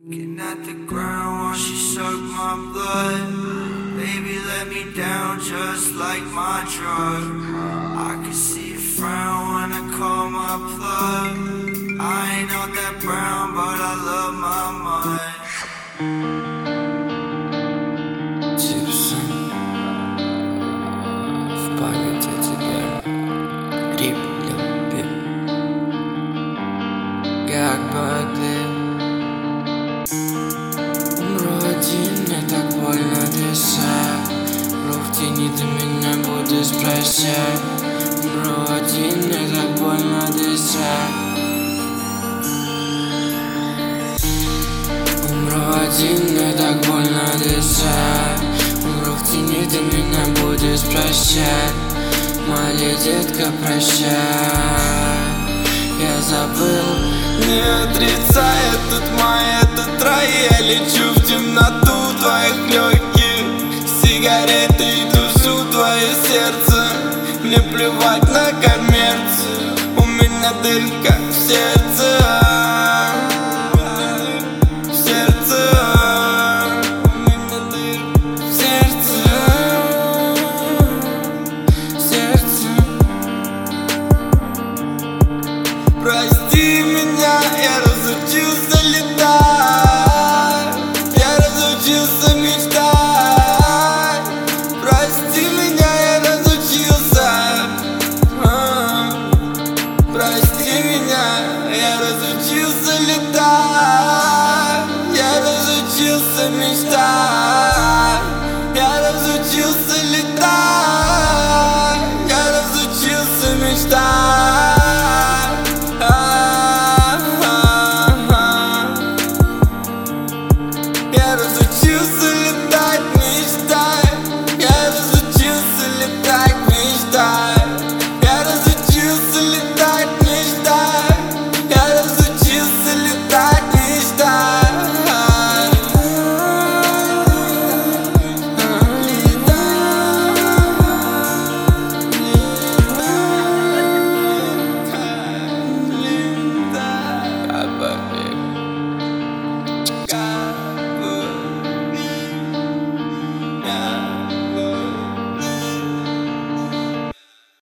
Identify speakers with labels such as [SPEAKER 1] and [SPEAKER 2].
[SPEAKER 1] Looking at the ground while she sucked my blood. Baby let me down just like my drug. I can see a frown when I call my plug. I ain't all that brown but I love my mud.
[SPEAKER 2] Чипсы в память о тебе. Рип, люби. Как бы ты умру один, мне так больно дышать. Умру в тени, ты меня будешь прощать. Умру один, мне так больно дышать. Умру один, мне так больно дышать. Умру в тени, ты меня будешь прощать. Моя детка, прощай. Я забыл,
[SPEAKER 1] не отрицая тут моя тетра. Я лечу в темноту твоих легких. Сигареты иду всю твое сердце. Мне плевать на коммерцию. У меня дырка в сердце. В сердце. У меня дырка в сердце. В сердце. Прости меня, я разучился летать. Я разучился мечтать. Прости меня, я разучился. Прости меня, я разучился летать. Я разучился мечтать. Я разучился летать. Я разучился мечтать. Я разучился